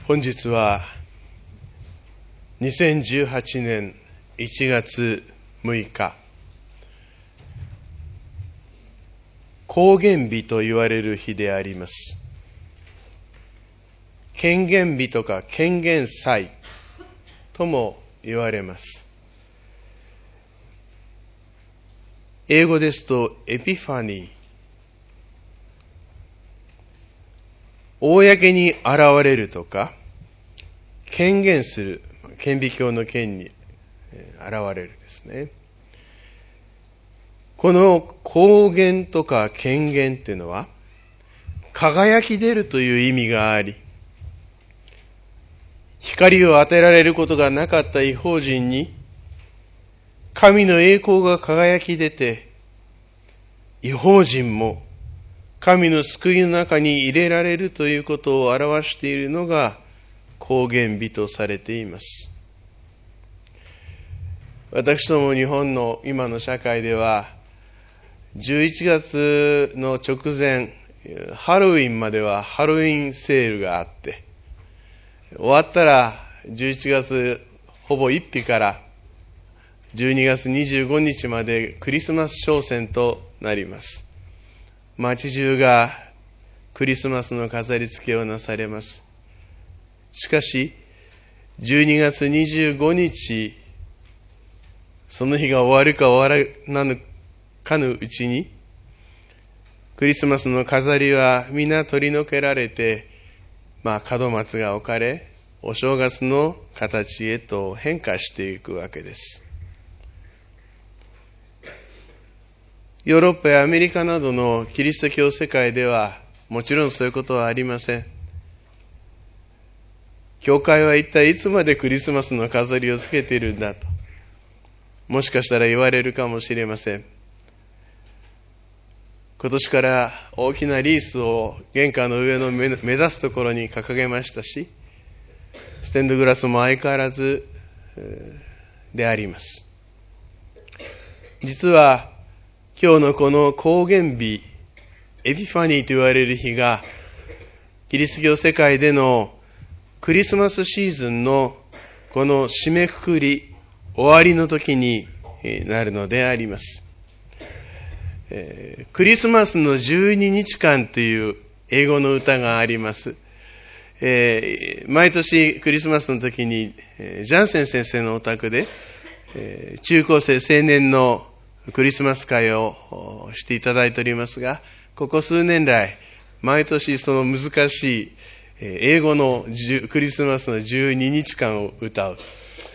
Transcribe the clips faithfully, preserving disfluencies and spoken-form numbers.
本日はにせんじゅうはちねんいちがつむいか、公言日と言われる日であります。権限日とか権限祭とも言われます。英語ですとエピファニー。公に現れるとか、権限する、顕微鏡の権に現れるですね。この公言とか権限っていうのは、輝き出るという意味があり、光を当てられることがなかった異邦人に、神の栄光が輝き出て、異邦人も神の救いの中に入れられるということを表しているのが公言日とされています。私ども日本の今の社会では、じゅういちがつの直前、ハロウィンまではハロウィンセールがあって、終わったらじゅういちがつほぼいっぴからじゅうにがつにじゅうごにちまでクリスマス商戦となります。街中がクリスマスの飾り付けをなされます。しかし、じゅうにがつにじゅうごにち、その日が終わるか終わらぬかのうちに、クリスマスの飾りは皆取り除けられて、まあ門松が置かれ、お正月の形へと変化していくわけです。ヨーロッパやアメリカなどのキリスト教世界ではもちろんそういうことはありません。教会は一体いつまでクリスマスの飾りをつけているんだと、もしかしたら言われるかもしれません。今年から大きなリースを玄関の上の目指すところに掲げましたし、ステンドグラスも相変わらずであります。実は今日のこの公言日、エピファニーと言われる日が、キリスト教世界でのクリスマスシーズンのこの締めくくり、終わりの時になるのであります。えー、クリスマスのじゅうににちかんという英語の歌があります。えー、毎年クリスマスの時に、えー、ジャンセン先生のお宅で、えー、中高生青年のクリスマス会をしていただいておりますが、ここ数年来、毎年その難しい英語のクリスマスのじゅうににちかんを歌う。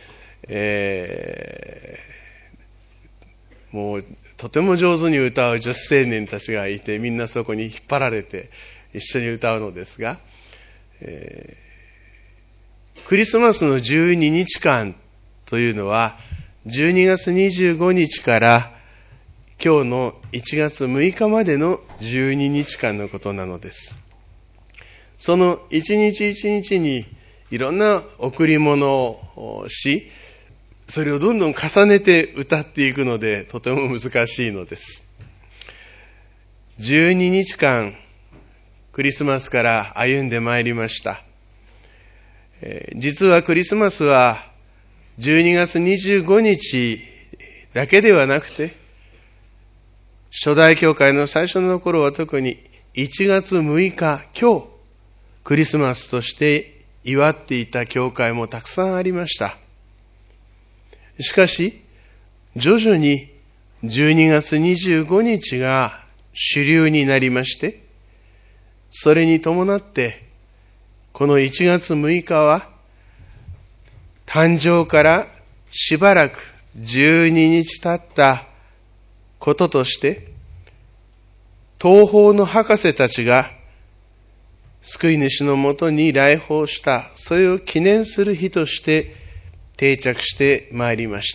えー、もうとても上手に歌う女子青年たちがいて、みんなそこに引っ張られて一緒に歌うのですが、えー、クリスマスのじゅうににちかんというのは、じゅうにがつにじゅうごにちから今日のいちがつむいかまでのじゅうににちかんのことなのです。その一日一日にいろんな贈り物をし、それをどんどん重ねて歌っていくので、とても難しいのです。じゅうににちかん、クリスマスから歩んでまいりました。えー、実はクリスマスはじゅうにがつにじゅうごにちだけではなくて、初代教会の最初の頃は特にいちがつむいか、今日、クリスマスとして祝っていた教会もたくさんありました。しかし、徐々にじゅうにがつにじゅうごにちが主流になりまして、それに伴って、このいちがつむいかは、誕生からしばらくじゅうににち経ったこととして、東方の博士たちが救い主のもとに来訪した、それを記念する日として定着してまいりました。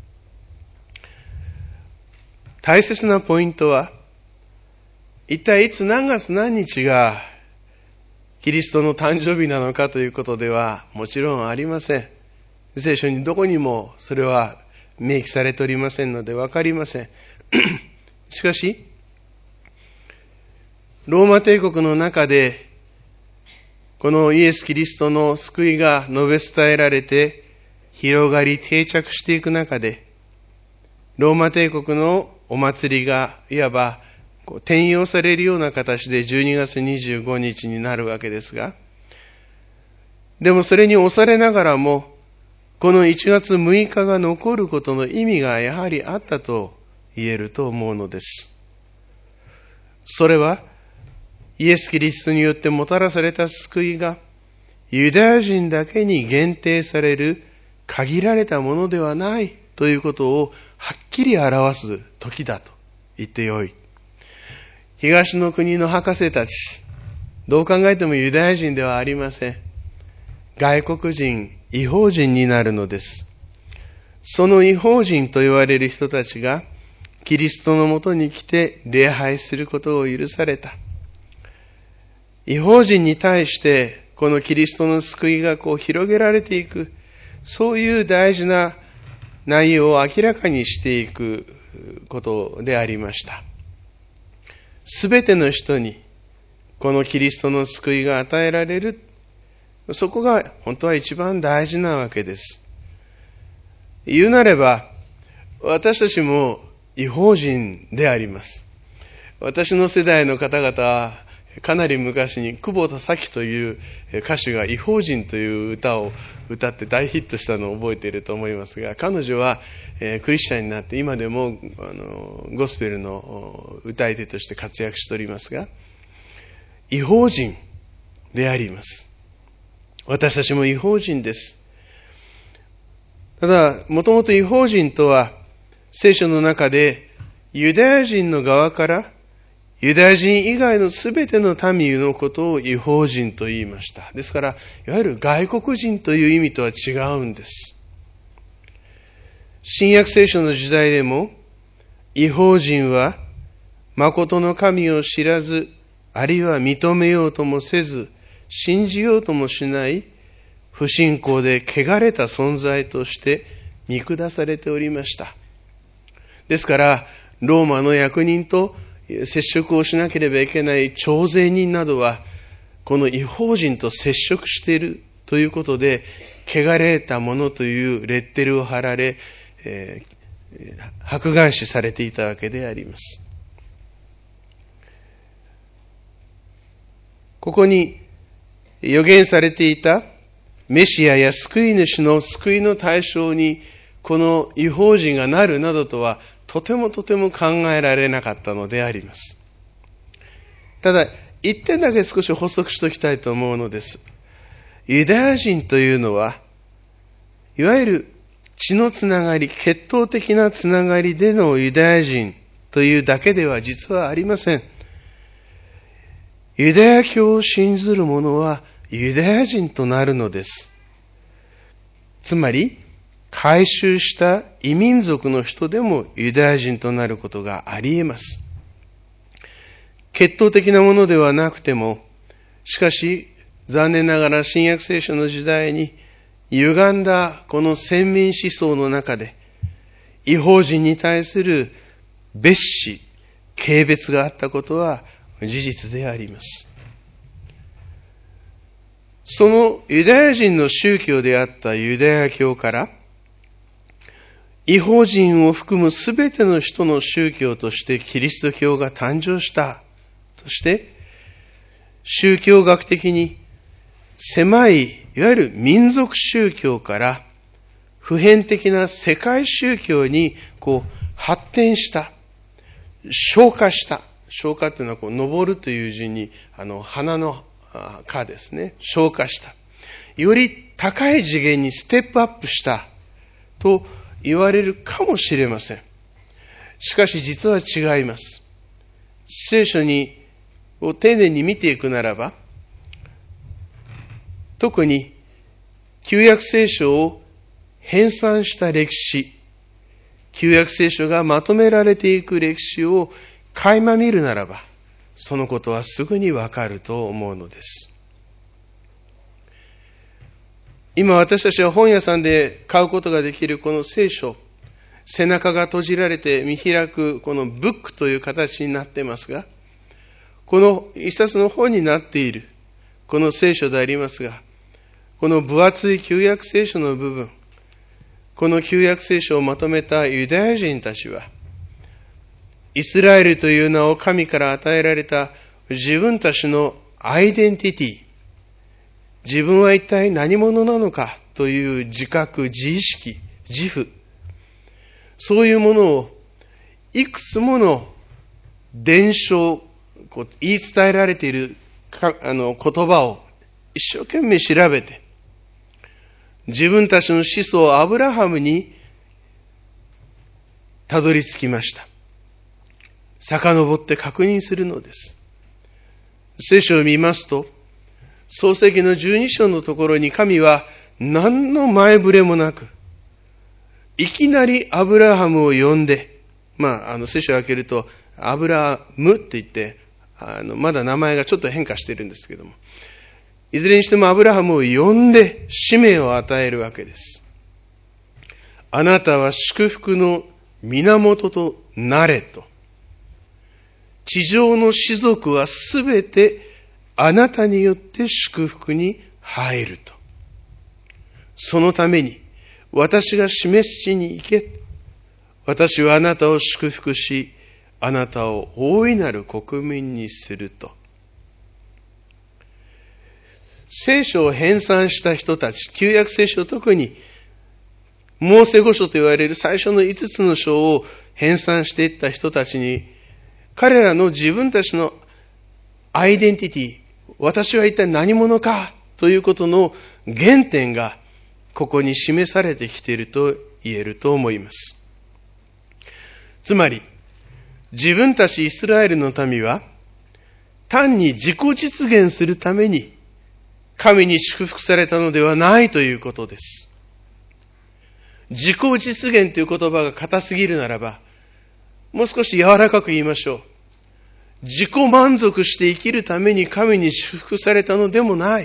大切なポイントは、一体いつ何月何日がキリストの誕生日なのかということではもちろんありません。聖書にどこにもそれは明記されておりませんのでわかりません。しかし、ローマ帝国の中でこのイエス・キリストの救いが述べ伝えられて、広がり定着していく中で、ローマ帝国のお祭りがいわば転用されるような形でじゅうにがつにじゅうごにちになるわけですが、でもそれに押されながらも、このいちがつむいかが残ることの意味がやはりあったと言えると思うのです。それは、イエス・キリストによってもたらされた救いが、ユダヤ人だけに限定される限られたものではないということをはっきり表す時だと言ってよい。東の国の博士たち、どう考えてもユダヤ人ではありません。外国人、異邦人になるのです。その異邦人と言われる人たちが、キリストのもとに来て礼拝することを許された。異邦人に対して、このキリストの救いがこう広げられていく、そういう大事な内容を明らかにしていくことでありました。すべての人に、このキリストの救いが与えられる。そこが本当は一番大事なわけです。言うなれば、私たちも異邦人であります。私の世代の方々は、かなり昔に久保田早紀という歌手が異邦人という歌を歌って大ヒットしたのを覚えていると思いますが、彼女はクリスチャンになって今でもあのゴスペルの歌い手として活躍しておりますが、異邦人であります。私たちも異邦人です。ただ、もともと異邦人とは聖書の中でユダヤ人の側からユダヤ人以外のすべての民のことを異邦人と言いました。ですから、いわゆる外国人という意味とは違うんです。新約聖書の時代でも、異邦人は、誠の神を知らず、あるいは認めようともせず、信じようともしない、不信仰で汚れた存在として見下されておりました。ですから、ローマの役人と接触をしなければいけない徴税人などは、この異邦人と接触しているということで、汚れたものというレッテルを貼られ、えー、迫害視されていたわけであります。ここに予言されていたメシアや救い主の救いの対象に、この異邦人がなるなどとは、とてもとても考えられなかったのであります。ただ、一点だけ少し補足しておきたいと思うのです。ユダヤ人というのは、いわゆる血のつながり、血統的なつながりでのユダヤ人というだけでは実はありません。ユダヤ教を信ずる者はユダヤ人となるのです。つまり、改宗した異民族の人でもユダヤ人となることがあり得ます。血統的なものではなくても、しかし残念ながら新約聖書の時代に歪んだこの先民思想の中で、異邦人に対する蔑視、軽蔑があったことは事実であります。そのユダヤ人の宗教であったユダヤ教から、異邦人を含むすべての人の宗教としてキリスト教が誕生したとして、宗教学的に狭い、いわゆる民族宗教から普遍的な世界宗教にこう発展した、昇華した。昇華というのはこう登るという字にあの花の花ですね。昇華した。より高い次元にステップアップしたと言われるかもしれません。しかし実は違います。聖書にを丁寧に見ていくならば、特に旧約聖書を編纂した歴史、旧約聖書がまとめられていく歴史を垣間見るならば、そのことはすぐにわかると思うのです。今私たちは本屋さんで買うことができるこの聖書、背中が閉じられて見開くこのブックという形になっていますが、この一冊の本になっているこの聖書でありますが、この分厚い旧約聖書の部分、この旧約聖書をまとめたユダヤ人たちは、イスラエルという名を神から与えられた自分たちのアイデンティティ、自分は一体何者なのかという自覚、自意識、自負、そういうものをいくつもの伝承、言い伝えられているあの言葉を一生懸命調べて、自分たちの始祖アブラハムにたどり着きました。遡って確認するのです。聖書を見ますと、創世記のじゅうに章のところに神は何の前触れもなく、いきなりアブラハムを呼んで、まあ、あの聖書を開けると、アブラムって言って、あのまだ名前がちょっと変化しているんですけども、いずれにしてもアブラハムを呼んで使命を与えるわけです。あなたは祝福の源となれと。地上の士族はすべてあなたによって祝福に入ると。そのために私が示す地に行け。私はあなたを祝福し、あなたを大いなる国民にすると。聖書を編纂した人たち、旧約聖書、特にモーセ五書と言われる最初の五つの書を編纂していった人たちに、彼らの自分たちのアイデンティティ、私は一体何者かということの原点がここに示されてきていると言えると思います。つまり、自分たちイスラエルの民は単に自己実現するために神に祝福されたのではないということです。自己実現という言葉が硬すぎるならば、もう少し柔らかく言いましょう。自己満足して生きるために神に祝福されたのでもない。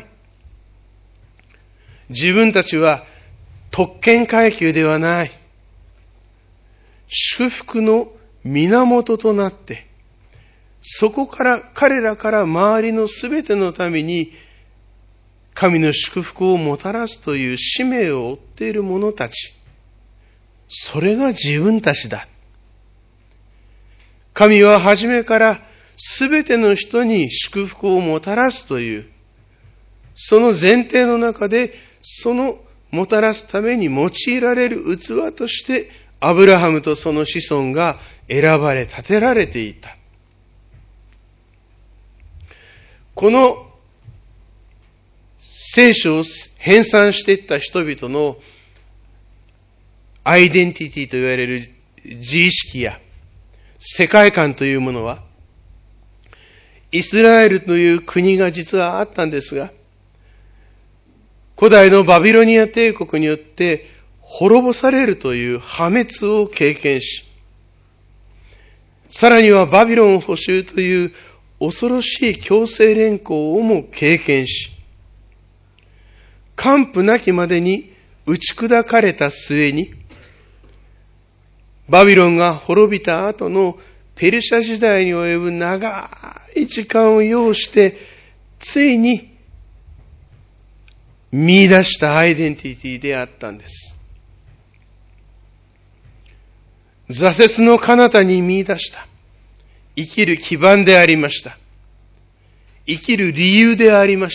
自分たちは特権階級ではない。祝福の源となって、そこから彼らから周りのすべての民に神の祝福をもたらすという使命を負っている者たち。それが自分たちだ。神は初めからすべての人に祝福をもたらすという、その前提の中で、そのもたらすために用いられる器として、アブラハムとその子孫が選ばれ、立てられていた。この聖書を編纂していった人々のアイデンティティと言われる自意識や世界観というものは、イスラエルという国が実はあったんですが、古代のバビロニア帝国によって滅ぼされるという破滅を経験し、さらにはバビロン捕囚という恐ろしい強制連行をも経験し、完膚なきまでに打ち砕かれた末に、バビロンが滅びた後のペルシャ時代に及ぶ長い時間を要して、ついに見出したアイデンティティであったんです。挫折の彼方に見出した生きる基盤でありました。生きる理由でありました。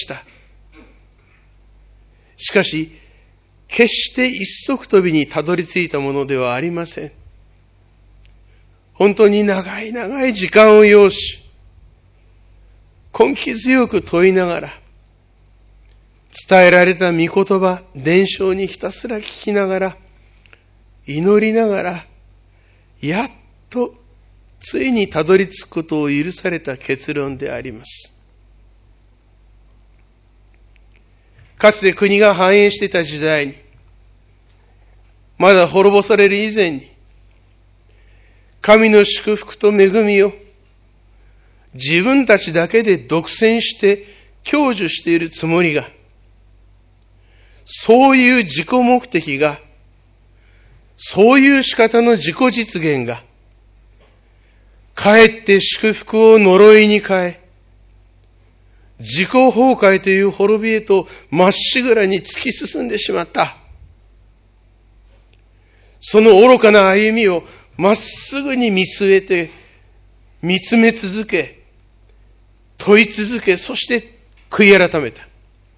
しかし、決して一足飛びにたどり着いたものではありません。本当に長い長い時間を要し、根気強く問いながら、伝えられた御言葉、伝承にひたすら聞きながら、祈りながら、やっとついにたどり着くことを許された結論であります。かつて国が繁栄していた時代に、まだ滅ぼされる以前に、神の祝福と恵みを自分たちだけで独占して享受しているつもりが、そういう自己目的が、そういう仕方の自己実現が、かえって祝福を呪いに変え、 自己崩壊という滅びへとまっしぐらに突き進んでしまった。その愚かな歩みをまっすぐに見据えて、見つめ続け、問い続け、そして悔い改めた。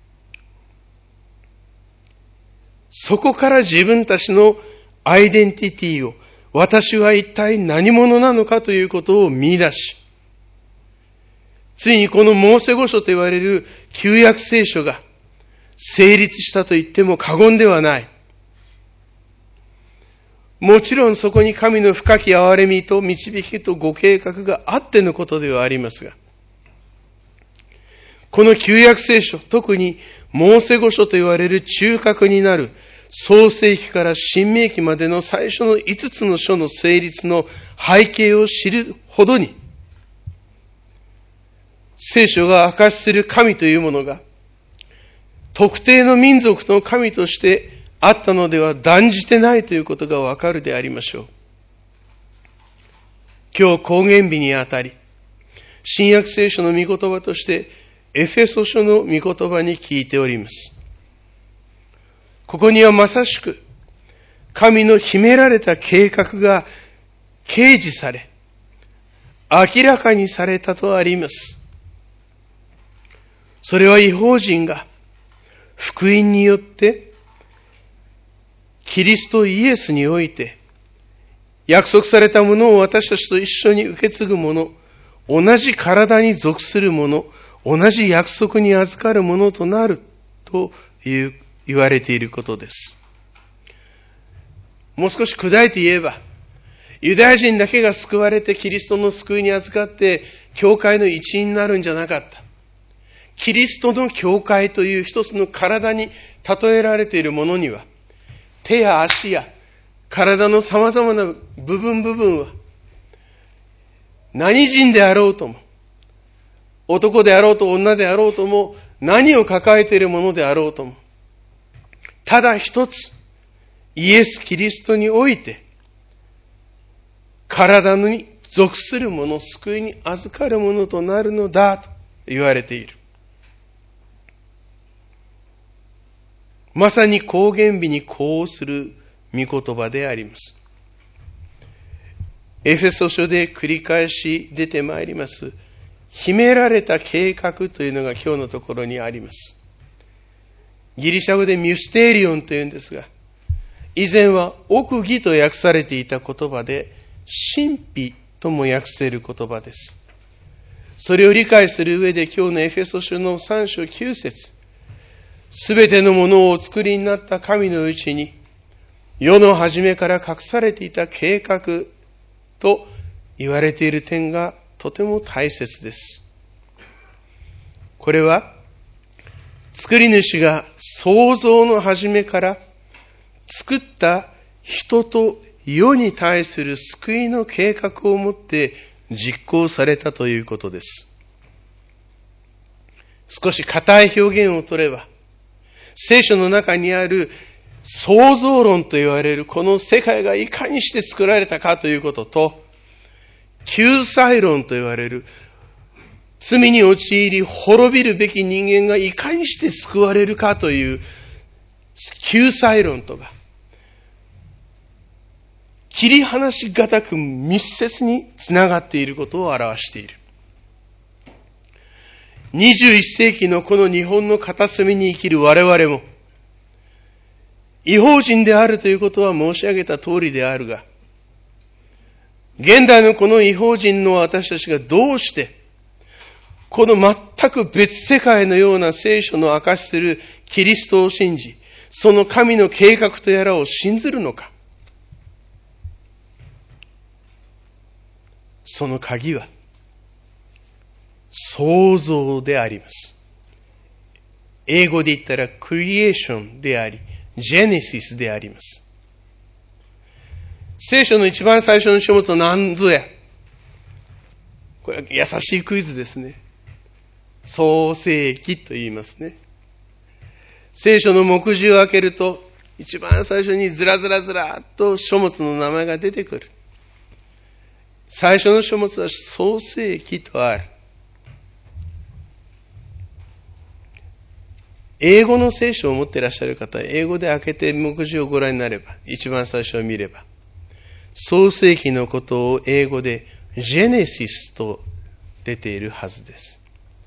そこから自分たちのアイデンティティを、私は一体何者なのかということを見出し、ついにこのモーセ五書と言われる旧約聖書が成立したと言っても過言ではない。もちろんそこに神の深き憐れみと導きとご計画があってのことではありますが、この旧約聖書、特にモーセ五書と言われる中核になる創世記から新明記までの最初の五つの書の成立の背景を知るほどに、聖書が明かしする神というものが、特定の民族の神としてあったのでは断じてないということがわかるでありましょう。今日公言日にあたり、新約聖書の御言葉として、エフェソ書の御言葉に聞いております。ここにはまさしく、神の秘められた計画が掲示され、明らかにされたとあります。それは異邦人が福音によってキリストイエスにおいて約束されたものを私たちと一緒に受け継ぐもの、同じ体に属するもの、同じ約束に預かるものとなるという言われていることです。もう少し砕いて言えば、ユダヤ人だけが救われてキリストの救いに預かって教会の一員になるんじゃなかった。キリストの教会という一つの体に例えられているものには、手や足や体の様々な部分部分は、何人であろうとも、男であろうと女であろうとも、何を抱えているものであろうとも、ただ一つ、イエス・キリストにおいて、体に属するもの、救いに預かるものとなるのだと言われている。まさに公言日にこうする御言葉であります。エフェソ書で繰り返し出てまいります。秘められた計画というのが今日のところにあります。ギリシャ語でミュステリオンというんですが、以前は奥義と訳されていた言葉で、神秘とも訳せる言葉です。それを理解する上で今日のエフェソ書のさん章きゅう節、すべてのものをお作りになった神のうちに、世の初めから隠されていた計画と言われている点がとても大切です。これは、作り主が創造の初めから作った人と世に対する救いの計画をもって実行されたということです。少し硬い表現を取れば、聖書の中にある創造論と言われるこの世界がいかにして作られたかということと、救済論と言われる罪に陥り滅びるべき人間がいかにして救われるかという救済論とが切り離しがたく密接につながっていることを表している。にじゅういっ世紀のこの日本の片隅に生きる我々も異邦人であるということは申し上げた通りであるが、現代のこの異邦人の私たちがどうしてこの全く別世界のような聖書の明かしするキリストを信じ、その神の計画とやらを信ずるのか。その鍵は創造であります。英語で言ったらクリエーションであり、ジェネシスであります。聖書の一番最初の書物は何ぞや。これは優しいクイズですね。創世記と言いますね。聖書の目次を開けると、一番最初にずらずらずらっと書物の名前が出てくる。最初の書物は創世記とある。 英語の聖書を持っていらっしゃる方は、英語で開けて目次をご覧になれば、一番最初を見れば、創世記のことを英語でジェネシスと出ているはずです。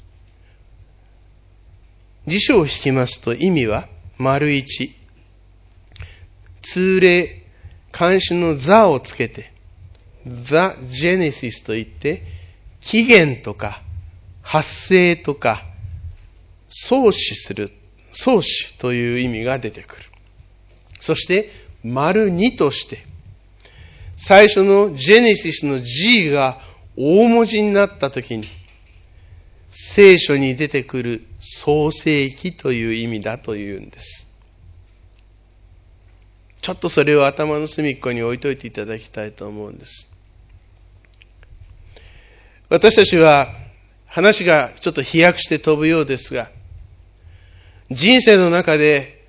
辞書を引きますと意味は、丸一。通例、漢詩の座をつけて、The Genesis と言って、起源とか、発生とか、創始する、創始という意味が出てくる。そして、丸二として、最初の Genesis の G が大文字になったときに、聖書に出てくる創世記という意味だというんです。ちょっとそれを頭の隅っこに置いといていただきたいと思うんです。私たちは話がちょっと飛躍して飛ぶようですが、人生の中で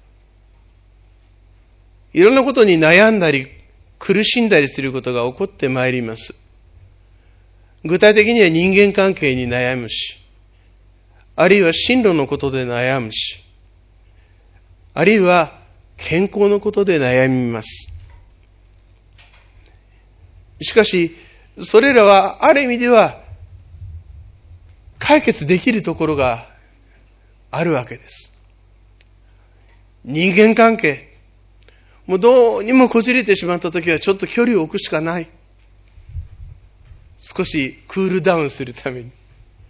いろんなことに悩んだり苦しんだりすることが起こってまいります。具体的には人間関係に悩むし、あるいは進路のことで悩むし、あるいは健康のことで悩みます。しかし、それらはある意味では解決できるところがあるわけです。人間関係、もうどうにもこじれてしまったときはちょっと距離を置くしかない。少しクールダウンするために。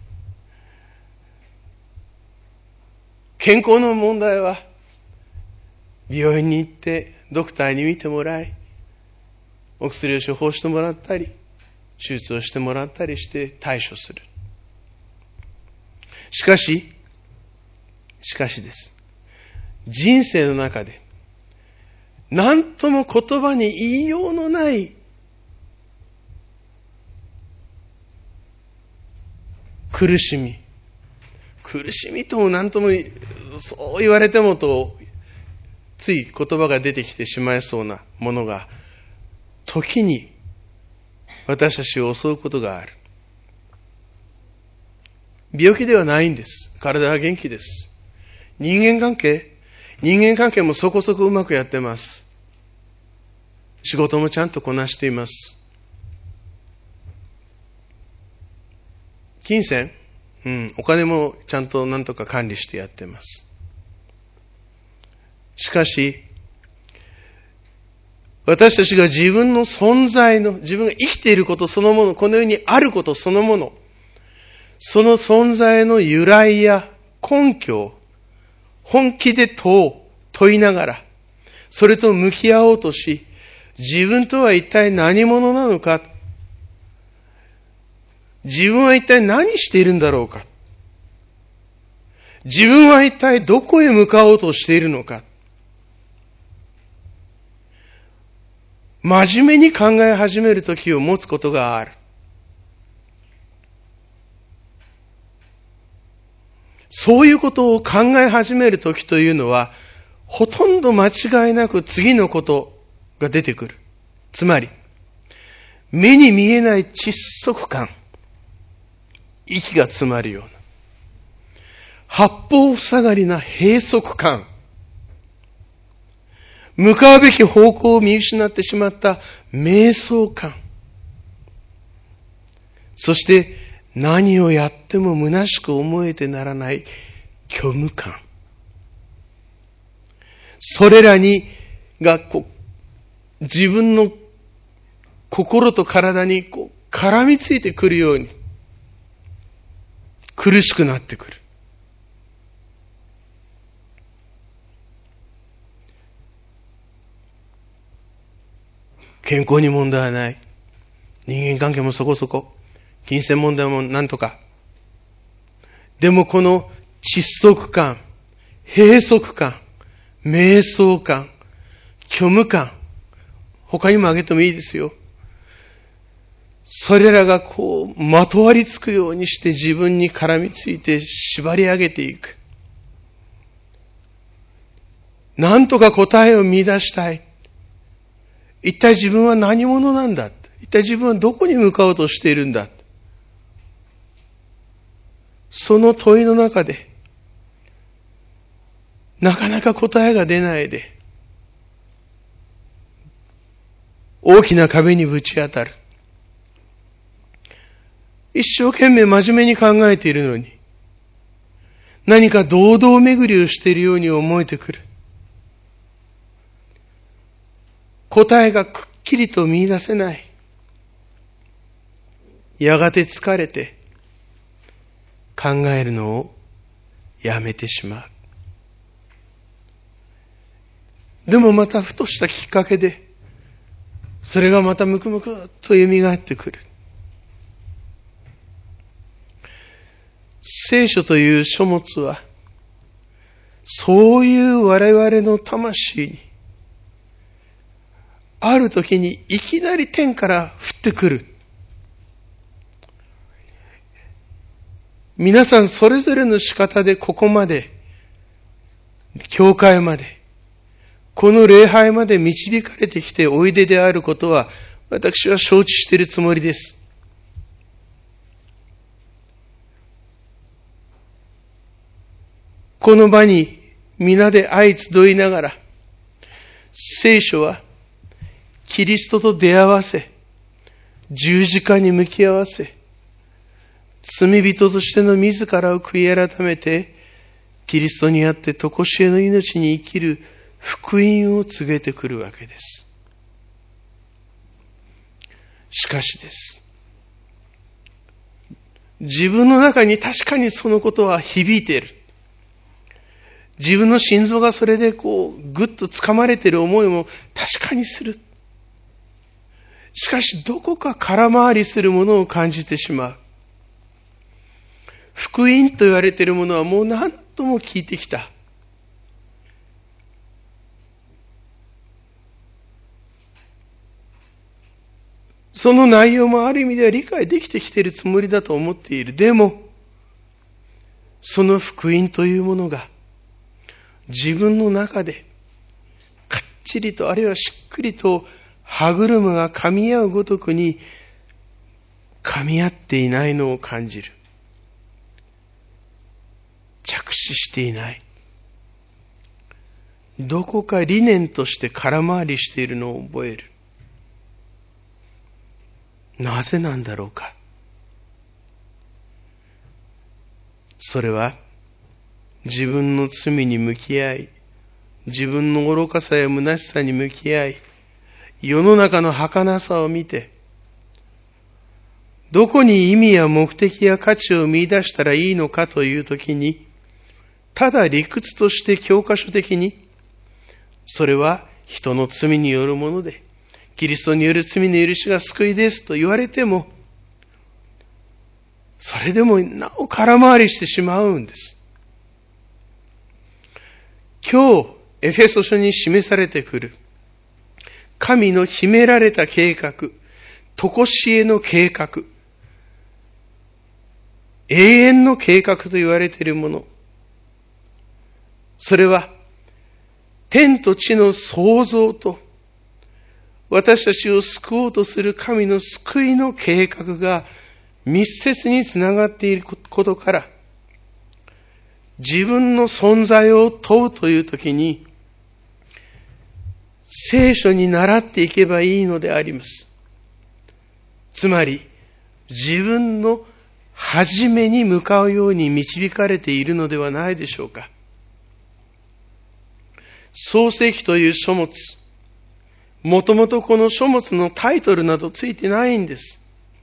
健康の問題は病院に行ってドクターに見てもらい、お薬を処方してもらったり、手術をしてもらったりして対処する。しかし、しかしです。人生の中で、何とも言葉に言いようのない苦しみ。苦しみとも何とも、そう言われてもと、つい言葉が出てきてしまいそうなものが、時に私たちを襲うことがある。病気ではないんです。体は元気です。人間関係、人間関係もそこそこうまくやってます。仕事もちゃんとこなしています。金銭、うん、お金もちゃんと何とか管理してやってます。しかし、私たちが自分の存在の、自分が生きていることそのもの、この世にあることそのもの、その存在の由来や根拠を本気で問う、問いながら、それと向き合おうとし、自分とは一体何者なのか、自分は一体何しているんだろうか、自分は一体どこへ向かおうとしているのか、真面目に考え始める時を持つことがある。そういうことを考え始める時というのは、ほとんど間違いなく次のことが出てくる。つまり、目に見えない窒息感、息が詰まるような、八方塞がりな閉塞感、向かうべき方向を見失ってしまった迷走感、そして何をやっても虚しく思えてならない虚無感、それらにがこう自分の心と体にこう絡みついてくるように苦しくなってくる。健康に問題はない。人間関係もそこそこ。金銭問題もなんとか。でもこの窒息感、閉塞感、迷走感、虚無感、他にも挙げてもいいですよ。それらがこう、まとわりつくようにして自分に絡みついて縛り上げていく。なんとか答えを見出したい。一体自分は何者なんだ？一体自分はどこに向かおうとしているんだ？その問いの中で、 なかなか答えが出ないで、大きな壁にぶち当たる。一生懸命真面目に考えているのに、何か堂々巡りをしているように思えてくる。答えがくっきりと見出せない。やがて疲れて考えるのをやめてしまう。でもまたふとしたきっかけで、それがまたむくむくっと蘇ってくる。聖書という書物は、そういう我々の魂に、ある時にいきなり天から降ってくる。皆さんそれぞれの仕方でここまで、教会まで、この礼拝まで導かれてきておいでであることは、私は承知しているつもりです。この場に皆で相集いながら、聖書はキリストと出会わせ、十字架に向き合わせ、罪人としての自らを悔い改めて、キリストにあって常しえの命に生きる福音を告げてくるわけです。しかしです。自分の中に確かにそのことは響いている。自分の心臓がそれでこう、ぐっと掴まれている思いも確かにする。しかし、どこか空回りするものを感じてしまう。福音と言われているものはもう何度も聞いてきた。その内容もある意味では理解できてきているつもりだと思っている。でも、その福音というものが、自分の中で、かっちりと、あるいはしっくりと、歯車が噛み合うごとくに、噛み合っていないのを感じる。着地していない。どこか理念として空回りしているのを覚える。なぜなんだろうか。それは、自分の罪に向き合い、自分の愚かさや虚しさに向き合い、世の中の儚さを見て、どこに意味や目的や価値を見出したらいいのかというときに、ただ理屈として教科書的に、それは人の罪によるもので、キリストによる罪の許しが救いですと言われても、それでもなお空回りしてしまうんです。今日、エフェソ書に示されてくる、神の秘められた計画、常しえの計画、永遠の計画と言われているもの、それは、天と地の創造と、私たちを救おうとする神の救いの計画が密接につながっていることから、自分の存在を問うというときに、聖書に倣っていけばいいのであります。つまり、自分の始めに向かうように導かれているのではないでしょうか。創世記という書物、もともとこの書物のタイトルなどついてないんです。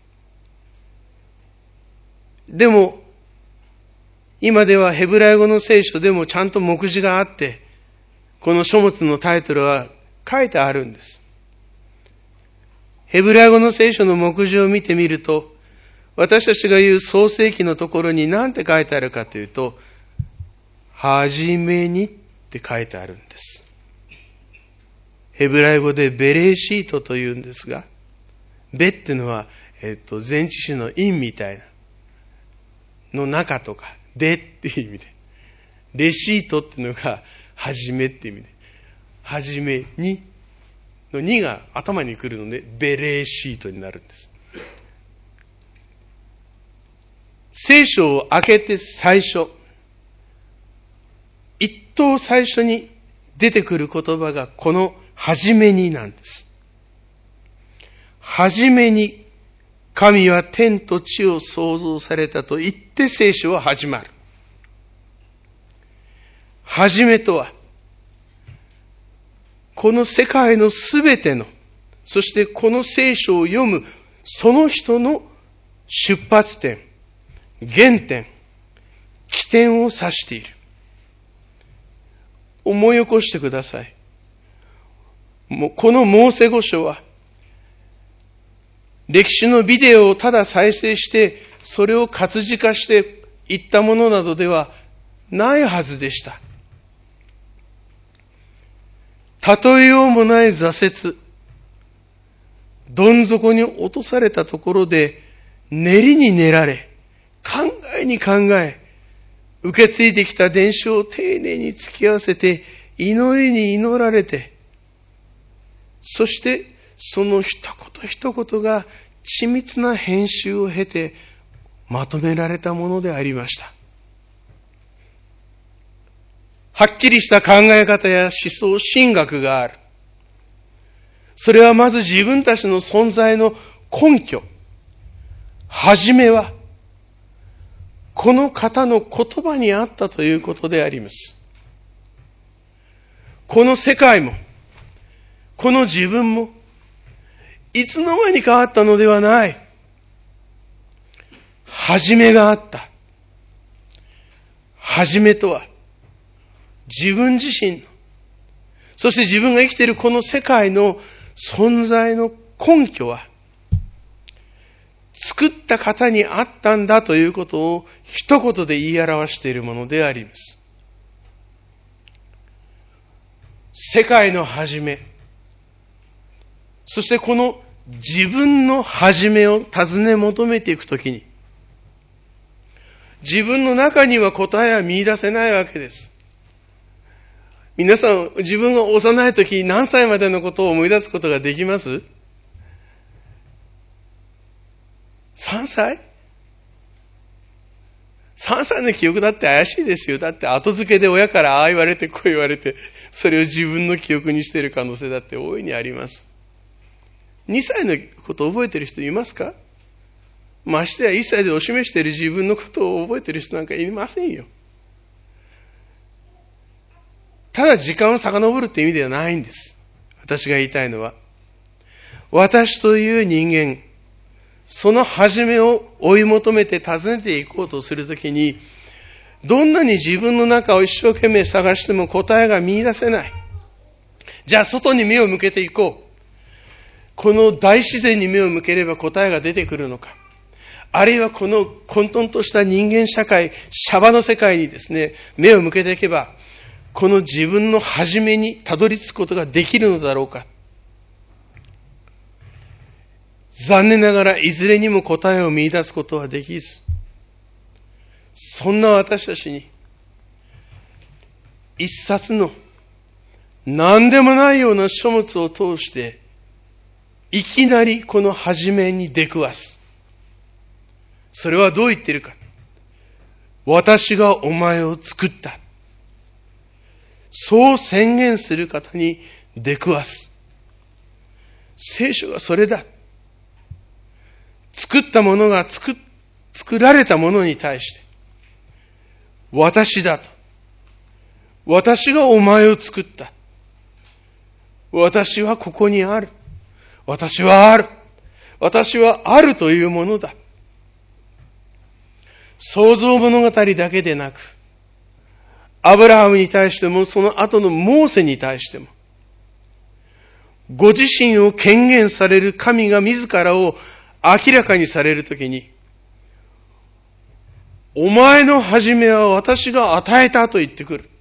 でも、今ではヘブライ語の聖書でもちゃんと目次があって、この書物のタイトルは書いてあるんです。ヘブライ語の聖書の目次を見てみると、私たちが言う創世記のところに何て書いてあるかというと、はじめにって書いてあるんです。ヘブライ語でベレーシートというんですが、ベっていうのは、えっと、前置詞のインみたいな、の中とか、でっていう意味で、レシートっていうのが、はじめっていう意味で、はじめに、のにが頭に来るので、ベレーシートになるんです。聖書を開けて最初、 一等最初に出てくる言葉がこのはじめになんです。はじめに神は天と地を創造されたと言って聖書は始まる。はじめとは、この世界のすべての、そしてこの聖書を読むその人の出発点、原点、起点を指している。思い起こしてください。もうこのモーセ五書は、歴史のビデオをただ再生して、それを活字化していったものなどではないはずでした。例えようもない挫折、どん底に落とされたところで、練りに練られ、考えに考え、受け継いできた伝承を丁寧に突き合わせて、祈りに祈られて、そしてその一言一言が緻密な編集を経てまとめられたものでありました。はっきりした考え方や思想、神学がある。それはまず自分たちの存在の根拠、はじめは、この方の言葉にあったということであります。この世界も、この自分も、いつの間に変わったのではない。はじめがあった。はじめとは、自分自身の、そして自分が生きているこの世界の存在の根拠は、作った方にあったんだということを一言で言い表しているものであります。世界の始め、そしてこの自分の始めを尋ね求めていくときに、自分の中には答えは見出せないわけです。皆さん、自分が幼い時何歳までのことを思い出すことができます？ さん 歳 ?さん 歳の記憶だって怪しいですよ。だって後付けで親からああ言われてこう言われて、それを自分の記憶にしている可能性だって大いにあります。にさいのことを覚えている人いますか？ましてやいっさいでお示している自分のことを覚えている人なんかいませんよ。ただ時間を遡るって意味ではないんです。私が言いたいのは、私という人間、その始めを追い求めて訪ねていこうとするときに、どんなに自分の中を一生懸命探しても答えが見出せない。じゃあ外に目を向けていこう。この大自然に目を向ければ答えが出てくるのか。あるいはこの混沌とした人間社会、シャバの世界にですね、目を向けていけば、この自分の始めにたどり着くことができるのだろうか。残念ながらいずれにも答えを見出すことはできず、そんな私たちに一冊の何でもないような書物を通していきなりこの始めに出くわす。それはどう言っているか。私がお前を作った。そう宣言する方に出くわす。聖書がそれだ。作ったものが作、作られたものに対して、私だと。私がお前を作った。私はここにある。私はある。私はあるというものだ。創造物語だけでなく、アブラハムに対しても、その後のモーセに対しても、ご自身を権限される神が自らを明らかにされるときに、お前の始めは私が与えたと言ってくる。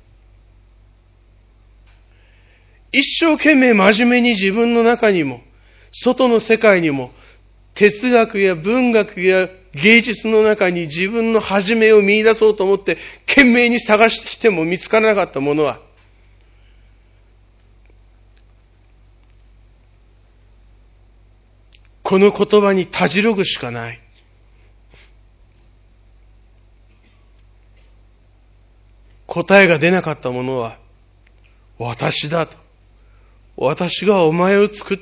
一生懸命真面目に自分の中にも、外の世界にも、哲学や文学や芸術の中に自分の始めを見出そうと思って懸命に探してきても見つからなかったものは、この言葉にたじろぐしかない。 答えが出なかったものは、私だと。私がお前を作った。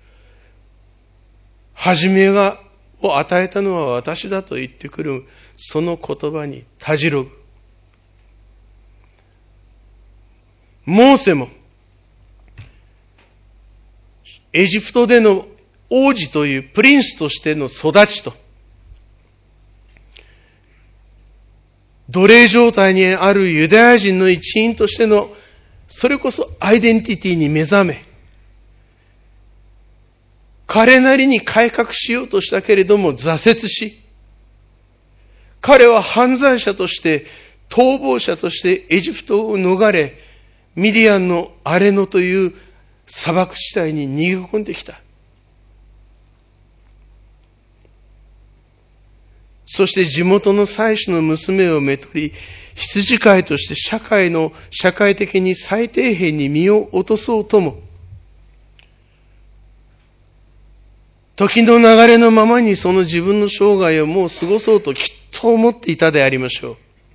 始めが、を与えたのは私だと言ってくる、その言葉にたじろぐ。モーセも、エジプトでの王子というプリンスとしての育ちと、奴隷状態にあるユダヤ人の一員としての、それこそアイデンティティに目覚め、彼なりに改革しようとしたけれども挫折し、彼は犯罪者として、逃亡者としてエジプトを逃れ、ミディアンのアレノという砂漠地帯に逃げ込んできた。そして地元の祭司の娘をめとり、羊飼いとして社会の、社会的に最底辺に身を落とそうとも、時の流れのままにその自分の生涯をもう過ごそうときっと思っていたでありましょう。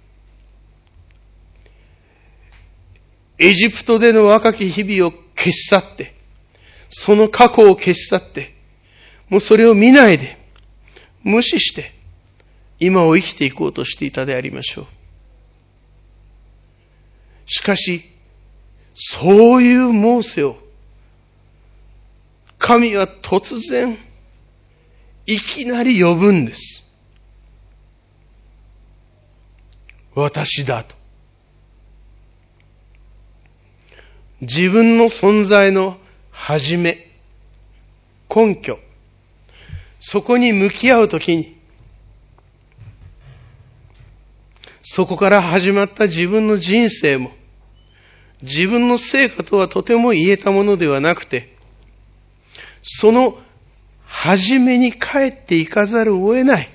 エジプトでの若き日々を消し去って、その過去を消し去って、もうそれを見ないで、無視して、今を生きていこうとしていたでありましょう。しかし、そういうモーセを、神は突然、いきなり呼ぶんです。私だと。自分の存在の始め、根拠、そこに向き合うときに、そこから始まった自分の人生も、自分の成果とはとても言えたものではなくて、その初めに帰っていかざるを得ない。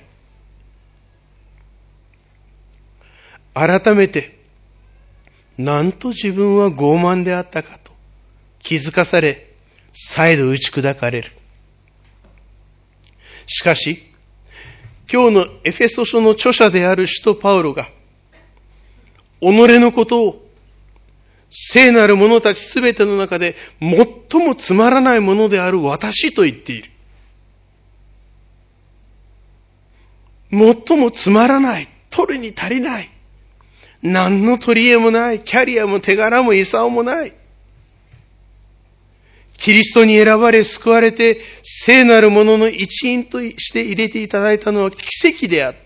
改めて、なんと自分は傲慢であったかと気づかされ、再度打ち砕かれる。しかし、今日のエフェソ書の著者である使徒パウロが、己のことを聖なる者たちすべての中で最もつまらないものである私と言っている。最もつまらない、取るに足りない、何の取り柄もない、キャリアも手柄も勲もない。キリストに選ばれ救われて聖なる者の一員として入れていただいたのは奇跡であって、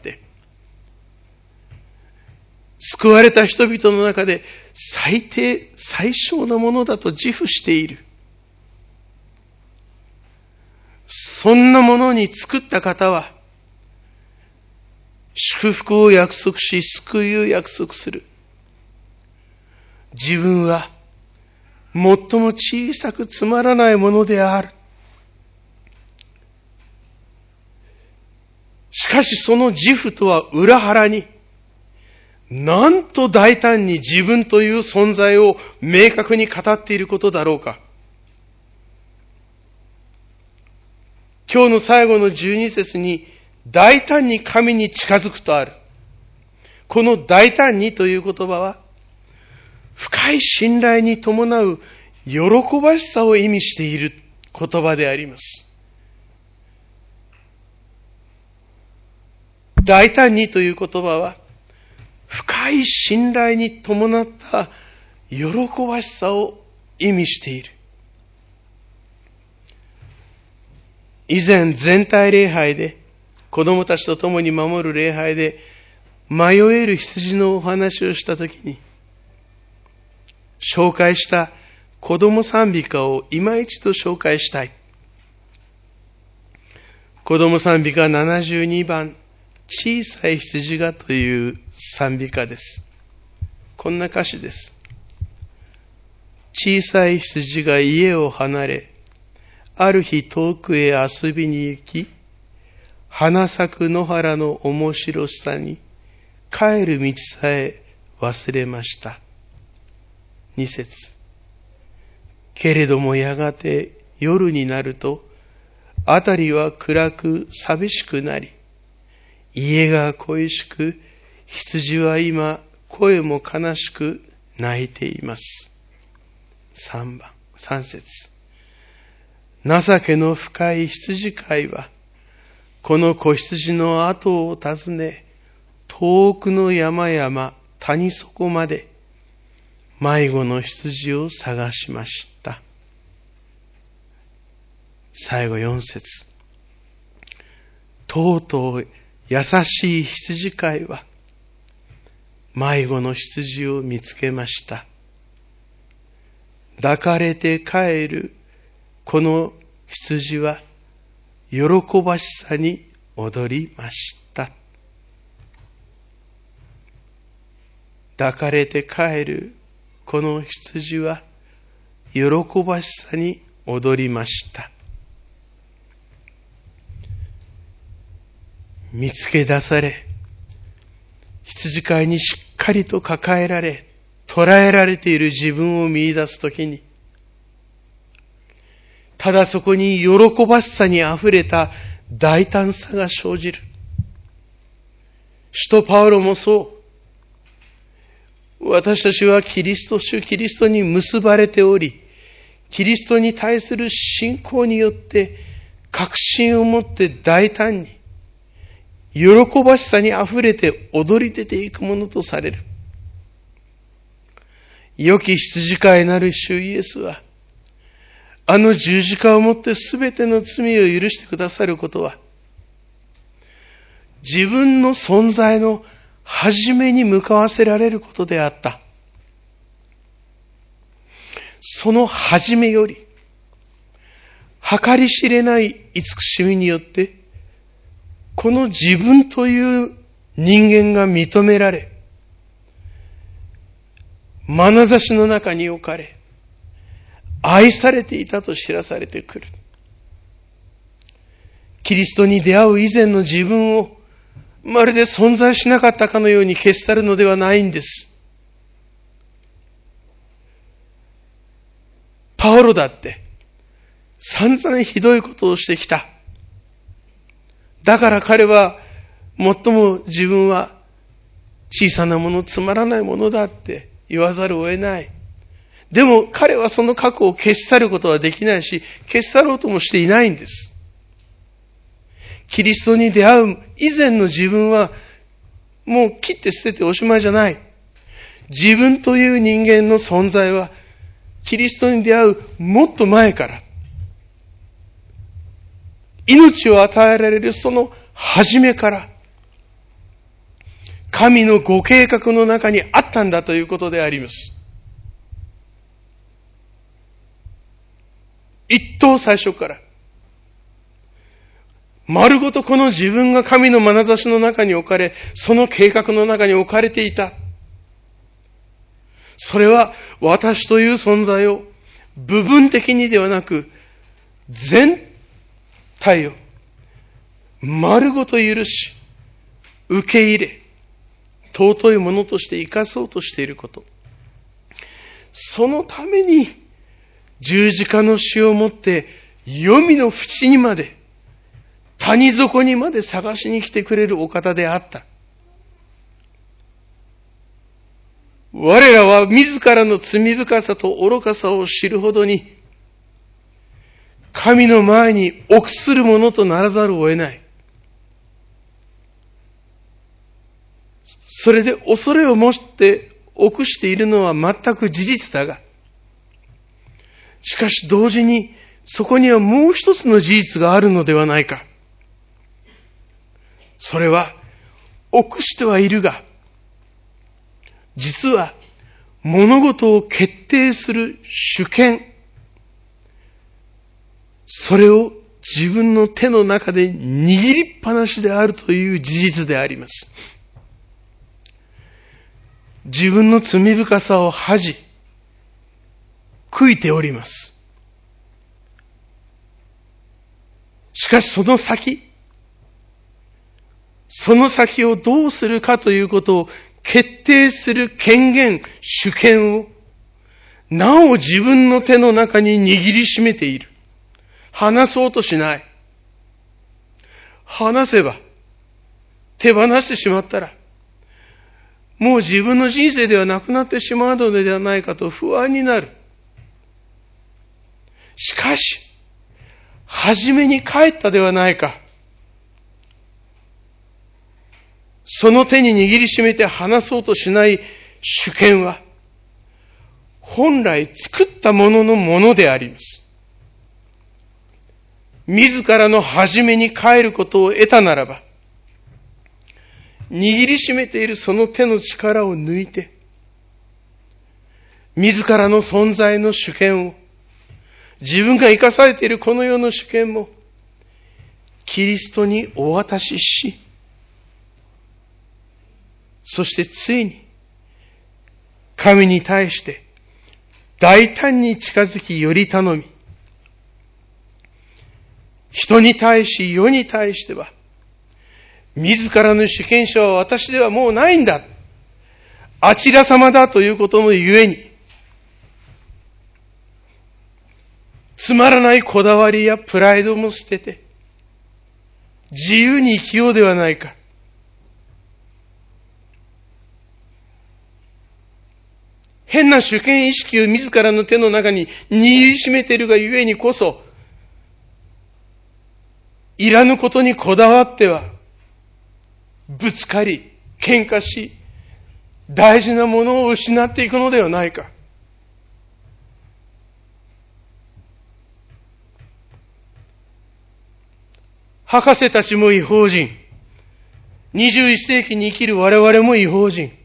救われた人々の中で最低、最小なものだと自負している。そんなものに作った方は、祝福を約束し、救いを約束する。自分は最も小さくつまらないものである。しかしその自負とは裏腹に、なんと大胆に自分という存在を明確に語っていることだろうか。今日の最後のじゅうに節に、大胆に神に近づくとある。この大胆にという言葉は、深い信頼に伴う喜ばしさを意味している言葉であります。大胆にという言葉は、深い信頼に伴った喜ばしさを意味している。以前全体礼拝で、子供たちと共に守る礼拝で、迷える羊のお話をしたときに、紹介した子供賛美歌を今一度紹介したい。子供賛美歌ななじゅうにばん、小さい羊がという賛美歌です。こんな歌詞です。小さい羊が家を離れ、ある日遠くへ遊びに行き、花咲く野原の面白さに帰る道さえ忘れました。二節。けれどもやがて夜になると、あたりは暗く寂しくなり、家が恋しく、羊は今声も悲しく泣いています。さんばん、さん節。情けの深い羊飼いは、この子羊の後を訪ね、遠くの山々、谷底まで、迷子の羊を探しました。最後よん節。とうとう優しい羊飼いは、迷子の羊を見つけました。抱かれて帰るこの羊は、喜ばしさに踊りました。抱かれて帰るこの羊は、喜ばしさに踊りました。見つけ出され、羊飼いにしっかりと抱えられ、捉えられている自分を見出すときに、ただそこに喜ばしさにあふれた大胆さが生じる。使徒パウロもそう。私たちはキリスト、主キリストに結ばれており、キリストに対する信仰によって確信を持って大胆に、喜ばしさにあふれて踊り出ていくものとされる。良き羊飼いなる主イエスは、あの十字架をもってすべての罪を許してくださることは、自分の存在の初めに向かわせられることであった。その初めより、計り知れない慈しみによって、この自分という人間が認められ、眼差しの中に置かれ、愛されていたと知らされてくる。キリストに出会う以前の自分を、まるで存在しなかったかのように消し去るのではないんです。パウロだって、散々ひどいことをしてきた。だから彼は、最も自分は小さなもの、つまらないものだって言わざるを得ない。でも彼はその過去を消し去ることはできないし、消し去ろうともしていないんです。キリストに出会う以前の自分は、もう切って捨てておしまいじゃない。自分という人間の存在は、キリストに出会うもっと前から、命を与えられるその初めから、神のご計画の中にあったんだということであります。一等最初から、丸ごとこの自分が神の眼差しの中に置かれ、その計画の中に置かれていた。それは私という存在を部分的にではなく、全体を丸ごと許し、受け入れ、尊いものとして生かそうとしていること。そのために十字架の死をもって黄泉の淵にまで、谷底にまで探しに来てくれるお方であった。我らは自らの罪深さと愚かさを知るほどに、神の前に臆するものとならざるを得ない。それで恐れを持って臆しているのは全く事実だが、しかし同時にそこにはもう一つの事実があるのではないか。それは、臆してはいるが、実は物事を決定する主権、それを自分の手の中で握りっぱなしであるという事実であります。自分の罪深さを恥じ、悔いております。しかしその先、その先をどうするかということを決定する権限、主権を、なお自分の手の中に握りしめている。離そうとしない。離せば、手放してしまったら、 もう自分の人生ではなくなってしまうのではないかと不安になる。しかし、初めに帰ったではないか。その手に握りしめて離そうとしない主権は、本来作ったもののものであります。自らの初めに帰ることを得たならば、握りしめているその手の力を抜いて、自らの存在の主権を、自分が生かされているこの世の主権も、キリストにお渡しし、そしてついに、神に対して大胆に近づきより頼み、人に対し世に対しては、自らの主権者は私ではもうないんだ。あちら様だということのゆえに、つまらないこだわりやプライドも捨てて、自由に生きようではないか。変な主権意識を自らの手の中に握りしめているがゆえにこそ、いらぬことにこだわっては、ぶつかり、喧嘩し、大事なものを失っていくのではないか。博士たちも異邦人。にじゅういっ世紀に生きる我々も異邦人。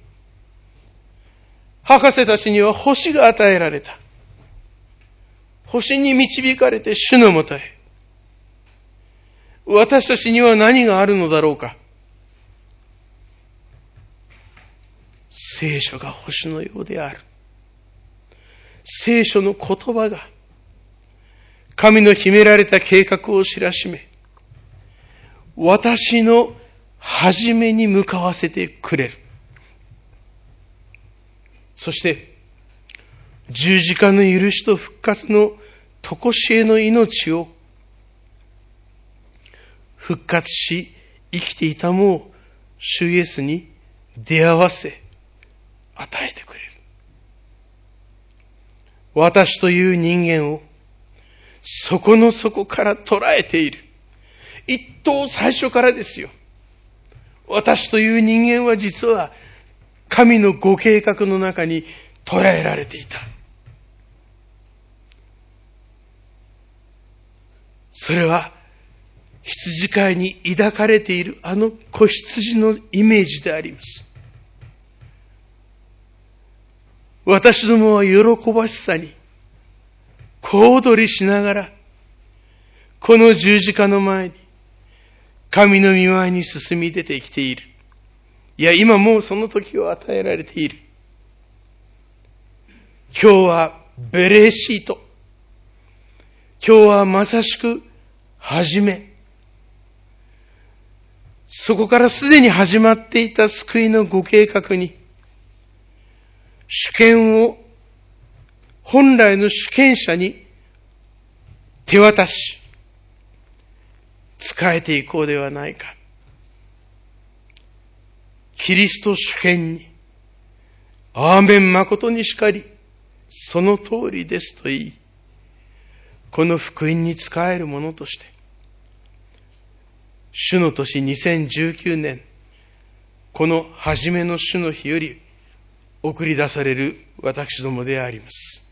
博士たちには星が与えられた。星に導かれて主のもとへ。私たちには何があるのだろうか。聖書が星のようである。聖書の言葉が神の秘められた計画を知らしめ、私の初めに向かわせてくれる。そして、十字架の許しと復活の常しえの命を復活し生きていたもを主イエスに出会わせ与えてくれる。私という人間を底の底から捉えている。一等最初からですよ。私という人間は実は神のご計画の中に捉えられていた。それは羊飼いに抱かれているあの子羊のイメージであります。私どもは喜ばしさに小躍りしながらこの十字架の前に神の御前に進み出てきている。いや、今もうその時を与えられている。今日はベレーシート。今日はまさしく始め。そこからすでに始まっていた救いのご計画に、主権を本来の主権者に手渡し、仕えていこうではないか。キリスト主権に、アーメン誠にしかり、その通りですと言い、この福音に仕える者として、主の年にせんじゅうきゅうねん、この初めの主の日より送り出される私どもであります。